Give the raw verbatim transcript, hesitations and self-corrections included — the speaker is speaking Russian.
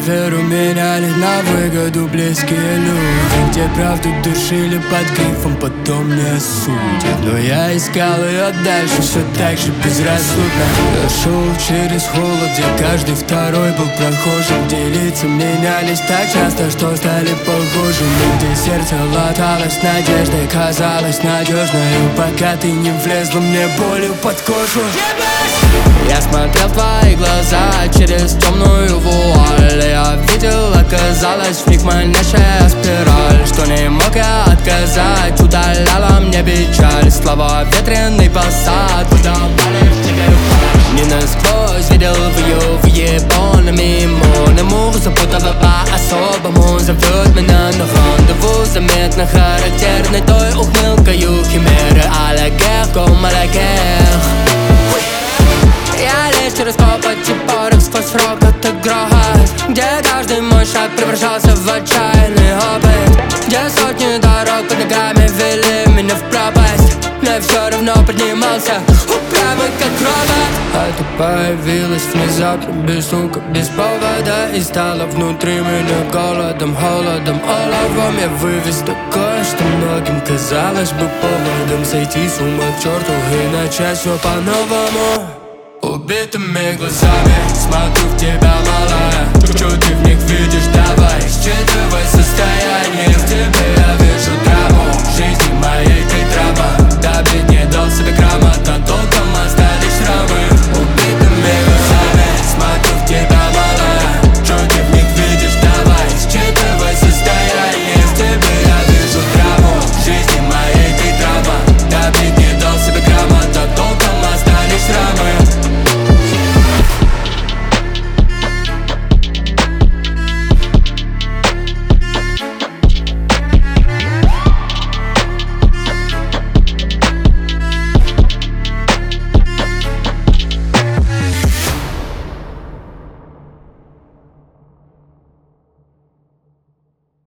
веру меняли на выгоду близкие люди, где правду душили под грифом, потом не судят. Но я искал ее дальше, все так же безрассудно. Я шел через холод, где каждый второй был прохожим, где лица менялись так часто, что стали похожими, где сердце латалось надеждой, казалось надежной, пока ты не влезла мне болью под кожу. Я смотрел в твои глаза через темную вуаль. Я видел, оказалось в них манящая спираль, что не мог я отказать, удаляла мне печаль. Слова ветреный посад, выдавали в тебе фальшь. Не насквозь видел в ее въебоном иммунному, запутала по-особому, зовет меня на рандеву, заметно характерной той ухмылкою химеры а-ля герком, а-ля гер. Я лишь через копоть и порох сквозь рокот и грохот, где каждый мой шаг превращался в отчаянный опыт, где сотни дорог под ногами вели меня в пропасть, но я все равно поднимался, упрямый как робот. А ты появилась внезапно, без звука, без повода, и стала внутри меня голодом, холодом, оловом. Я вывез такое, что многим казалось бы поводом сойти с ума к черту и начать все по-новому. Убитыми глазами смотрю в тебя, малая, что ты в них видишь, давай считывай состояние в тебе.